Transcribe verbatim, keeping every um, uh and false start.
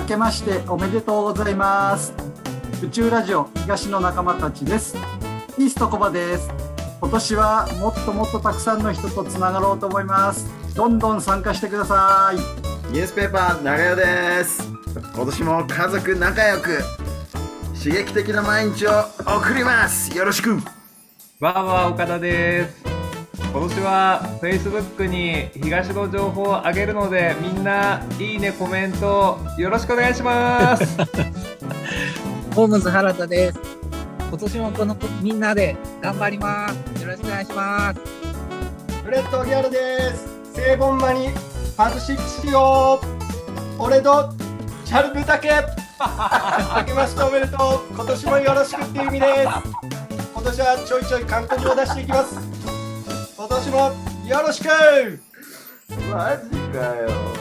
明けましておめでとうございます。宇宙ラジオ東の仲間たちです。イーストコバです。今年はもっともっとたくさんの人とつながろうと思います。どんどん参加してください。 ニュースペーパー長代です。今年も家族仲良く刺激的な毎日を送ります。よろしく。 わーわー岡田です。今年は Facebook に東の情報を上げるので、みんないいねコメントよろしくお願いしますホームズ原田です。今年もこのみんなで頑張ります。よろしくお願いします。 フレッドギャルです。セーボンマにパルシックしよう。俺とチャルブタケ明けましておめでとう。今年もよろしくっていう意味です。今年はちょいちょい韓国を出していきます。今年もよろしく。 マジかよ。